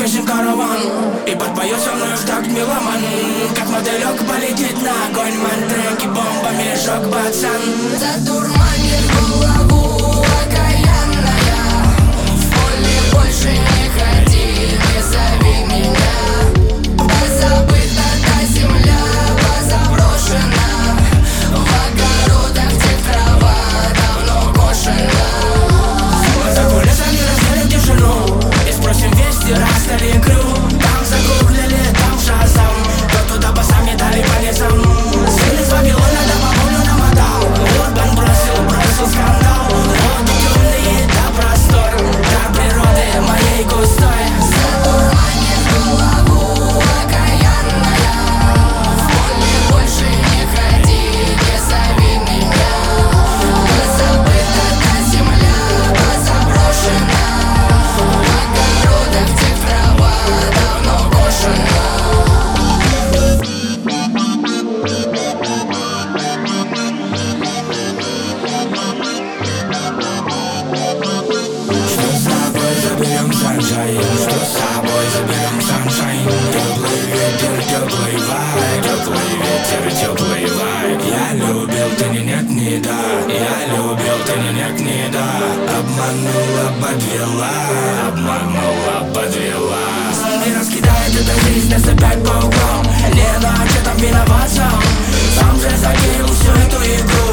песен караван, и подпоет со мной в такт меломан. Как мотылек полетит на огонь, мантреки, бомба, мешок, пацан. Затурманит голову окаянная. В поле больше не ходи, не зови меня. Позабыта та земля, позаброшена. В огородах, где трава давно кошена. За кулисами разделим тишину и спросим вести, раз ли крю. Там загуглили, там шазам, кто туда басами дали по низам. Сильный с Вавилона до бабулю намотал. Урбан бросил скандал. Роды темные, да простор, дар природы моей густой. Затурманит голову окаянная. В поле больше не ходи, не зови меня. Позабыта та земля, позаброшена. В огородах, где трава давно кошена. Что с собой заберем саншайн? Что с собой заберем саншайн? Теплый ветер, теплый вайб, теплый ветер, теплый вайб. Я любил, ты не нет, не да. Я любил, ты не нет, не да. Обманула, подвела. И раскидает эта жизнь нас опять по углам. Не, ну а че там виноват сам? Сам же затеял всю эту игру.